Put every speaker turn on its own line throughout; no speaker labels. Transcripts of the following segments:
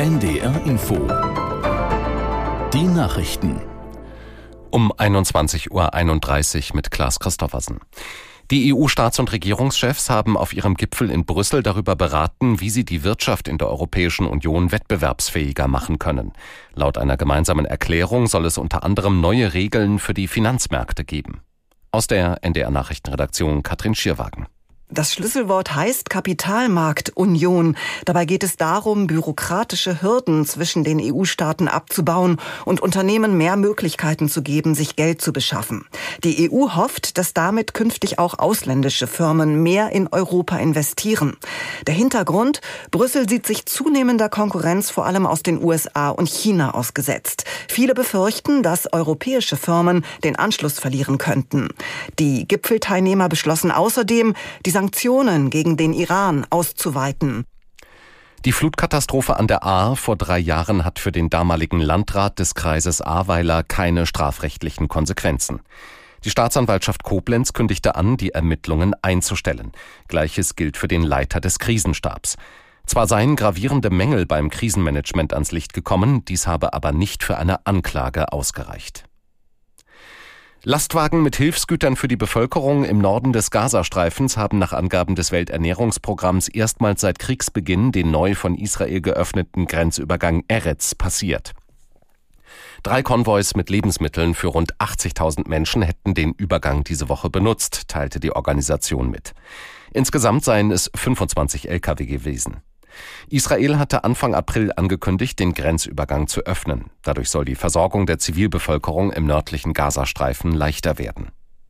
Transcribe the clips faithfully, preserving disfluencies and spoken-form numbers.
N D R Info. Die Nachrichten.
Um einundzwanzig Uhr einunddreißig mit Klaas Christoffersen. Die E U-Staats- und Regierungschefs haben auf ihrem Gipfel in Brüssel darüber beraten, wie sie die Wirtschaft in der Europäischen Union wettbewerbsfähiger machen können. Laut einer gemeinsamen Erklärung soll es unter anderem neue Regeln für die Finanzmärkte geben. Aus der N D R-Nachrichtenredaktion Katrin Schierwagen.
Das Schlüsselwort heißt Kapitalmarktunion. Dabei geht es darum, bürokratische Hürden zwischen den E U-Staaten abzubauen und Unternehmen mehr Möglichkeiten zu geben, sich Geld zu beschaffen. Die E U hofft, dass damit künftig auch ausländische Firmen mehr in Europa investieren. Der Hintergrund: Brüssel sieht sich zunehmender Konkurrenz vor allem aus den U S A und China ausgesetzt. Viele befürchten, dass europäische Firmen den Anschluss verlieren könnten. Die Gipfelteilnehmer beschlossen außerdem, die Sanktionen gegen den Iran auszuweiten.
Die Flutkatastrophe an der Ahr vor drei Jahren hat für den damaligen Landrat des Kreises Ahrweiler keine strafrechtlichen Konsequenzen. Die Staatsanwaltschaft Koblenz kündigte an, die Ermittlungen einzustellen. Gleiches gilt für den Leiter des Krisenstabs. Zwar seien gravierende Mängel beim Krisenmanagement ans Licht gekommen, dies habe aber nicht für eine Anklage ausgereicht. Lastwagen mit Hilfsgütern für die Bevölkerung im Norden des Gazastreifens haben nach Angaben des Welternährungsprogramms erstmals seit Kriegsbeginn den neu von Israel geöffneten Grenzübergang Erez passiert. Drei Konvois mit Lebensmitteln für rund achtzigtausend Menschen hätten den Übergang diese Woche benutzt, teilte die Organisation mit. Insgesamt seien es fünfundzwanzig L K W gewesen. Israel hatte Anfang April angekündigt, den Grenzübergang zu öffnen. Dadurch soll die Versorgung der Zivilbevölkerung im nördlichen Gazastreifen leichter werden.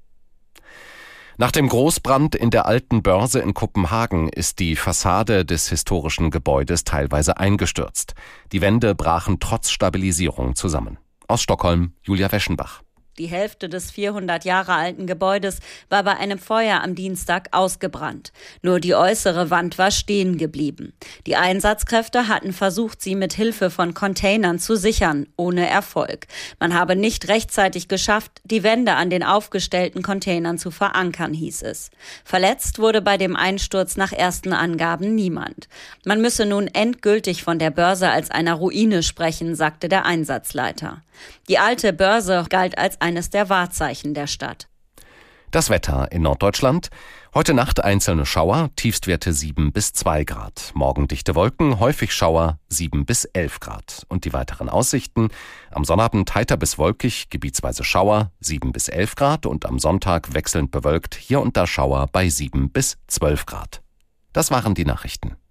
Nach dem Großbrand in der Alten Börse in Kopenhagen ist die Fassade des historischen Gebäudes teilweise eingestürzt. Die Wände brachen trotz Stabilisierung zusammen. Aus Stockholm, Julia Weschenbach.
Die Hälfte des vierhundert Jahre alten Gebäudes war bei einem Feuer am Dienstag ausgebrannt. Nur die äußere Wand war stehen geblieben. Die Einsatzkräfte hatten versucht, sie mit Hilfe von Containern zu sichern, ohne Erfolg. Man habe nicht rechtzeitig geschafft, die Wände an den aufgestellten Containern zu verankern, hieß es. Verletzt wurde bei dem Einsturz nach ersten Angaben niemand. Man müsse nun endgültig von der Börse als einer Ruine sprechen, sagte der Einsatzleiter. Die alte Börse galt als eines der Wahrzeichen der Stadt.
Das Wetter in Norddeutschland. Heute Nacht einzelne Schauer, Tiefstwerte sieben bis zwei Grad. Morgen dichte Wolken, häufig Schauer, sieben bis elf Grad. Und die weiteren Aussichten: am Sonnabend heiter bis wolkig, gebietsweise Schauer, sieben bis elf Grad. Und am Sonntag wechselnd bewölkt, hier und da Schauer bei sieben bis zwölf Grad. Das waren die Nachrichten.